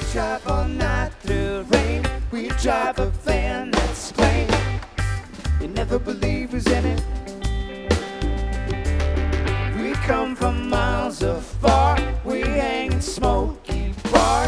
drive all night through rain. We drive a van that's plain. You never believe who's in it.